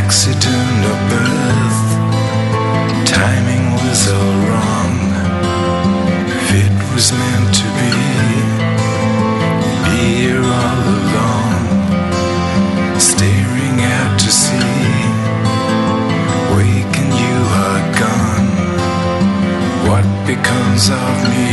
accident of birth. Timing was all wrong. If it was meant to be here all along, staring out to sea. Waking, you are gone. What becomes of me?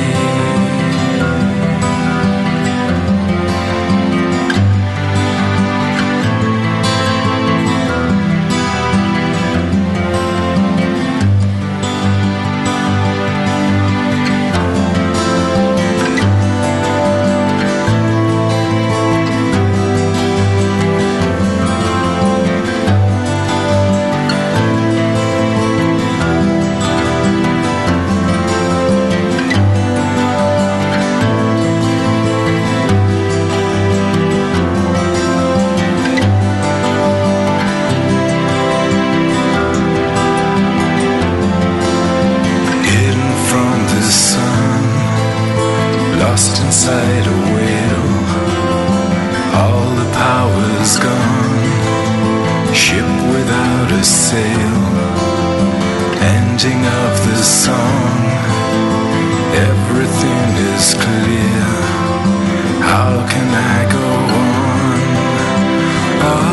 Lost inside a whale, all the power's gone. Ship without a sail, ending of the song. Everything is clear. How can I go on?